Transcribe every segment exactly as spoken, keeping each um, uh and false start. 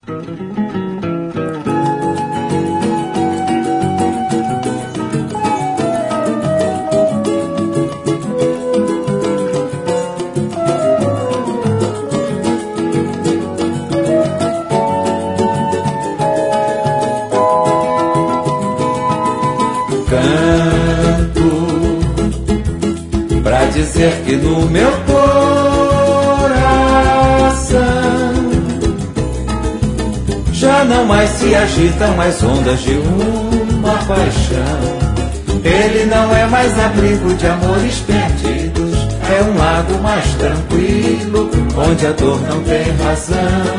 Dizer que no meu coração já não mais se agitam as ondas de uma paixão. Ele não é mais abrigo de amores perdidos, é um lago mais tranquilo, onde a dor não tem razão.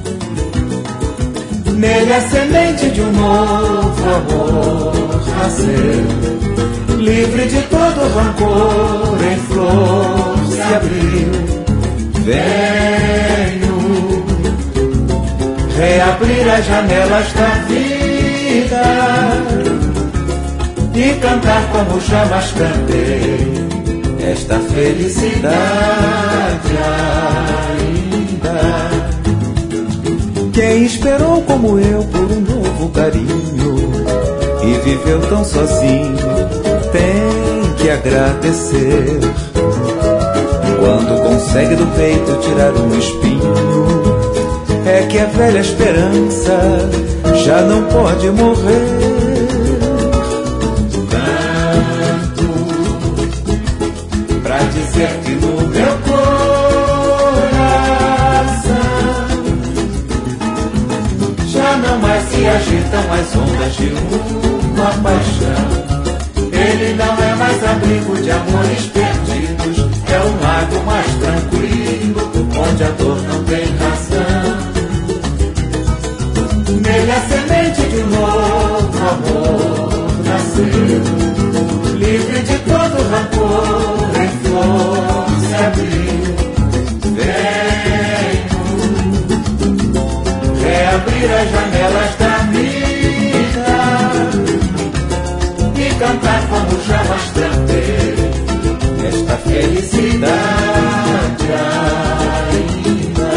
Nele a semente de um novo amor nasceu, livre de todo rancor, em flor se abriu. Venho reabrir as janelas da vida e cantar como jamais cantei esta felicidade ainda. Quem esperou como eu por um novo carinho e viveu tão sozinho tem que agradecer. Quando consegue do peito tirar um espinho, é que a velha esperança já não pode morrer. Canto pra dizer que no meu coração já não mais se agitam as ondas de uma paixão. Ele não é mais abrigo de amores perdidos, é um lago mais tranquilo, onde a dor não tem razão. Nele a semente de um novo amor nasceu, livre de todo rancor, em flor se abriu. Venho reabrir as janelas da vida e cantar como jamais cantei esta felicidade ainda.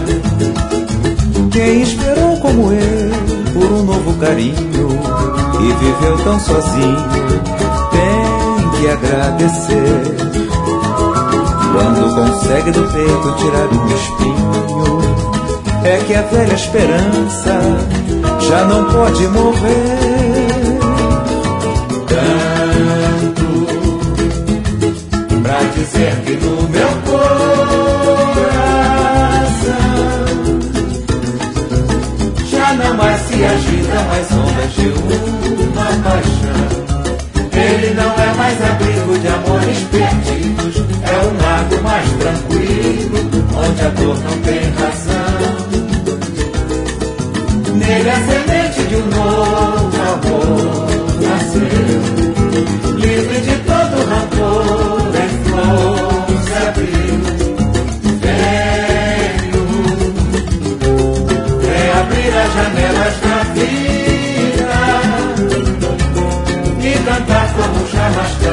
Quem esperou como eu por um novo carinho e viveu tão sozinho tem que agradecer. Quando consegue do peito tirar um espinho, é que a velha esperança já não pode morrer. Canto pra dizer que no meu coração já não mais se agitam as ondas de uma paixão. Ele não é mais abrigo de amores perdidos, é um lago mais tranquilo, onde a dor não tem razão. Nele a semente de um novo amor nasceu, livre de todo rancor, em flor se abriu. Venho reabrir as janelas da vida e cantar como jamais